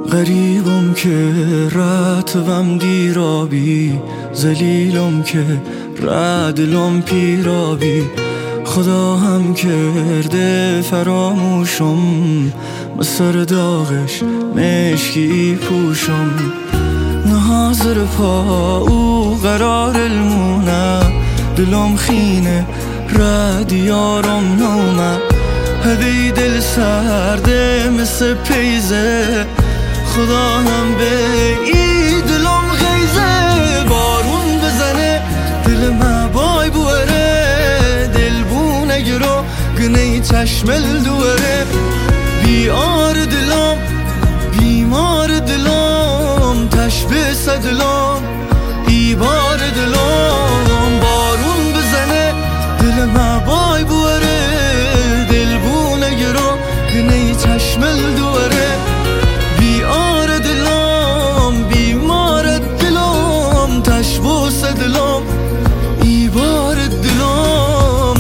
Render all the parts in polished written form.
غریبم که رتبم دیرابی، زلیلم که ردلم پیرابی. خدا هم کرده فراموشم، مسر داغش مشکی پوشم. نحاضر پا او قرار المونه، دلم خینه ردیارم نومه. هدی دل سرده مثل پیزه، خدا هم به ای دلم غیزه. بارون بزنه دل مبای بوره، دل بونه گرو گنه چشمل دوره. بیار دلم بیمار دلم، تشبیس دلم ایبار دلم. بارون بزنه دل مبای بوره، دل بونه گرو گنه چشمل دوره. بیار دلم بیمار دلم، تشبیس دلم ایبار دلم.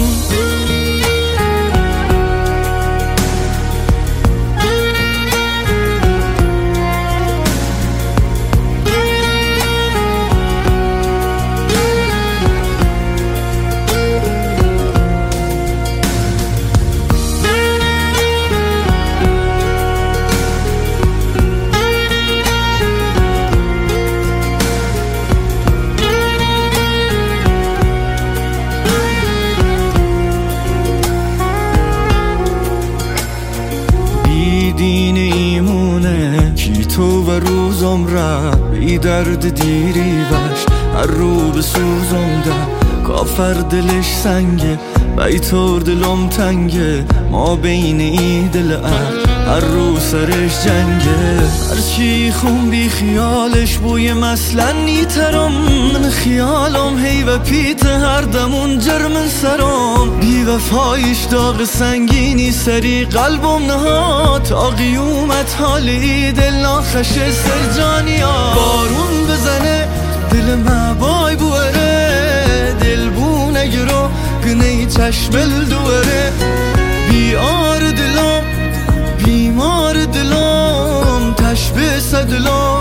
دین ایمونه کی تو و روزم رب، ای درد دیری بش هر رو به سوزم ده. کافر دلش سنگه بیتور دلم تنگه، ما بین ای دل هر رو سرش جنگه. هرچی خون بی خیالش بوی مثلا نیترم، من خیالم هی و پیت هر دمون جرم سرم. بی وفایش داغ سنگینی سری قلبم نهاد، تا قیومت حالی دل ناخش سرجانیا. بارون بزنه دل مبای بوره، دل بونه گرو گنه چشمل دوره. بیار دلم بیمار دلم، تشبیس دلم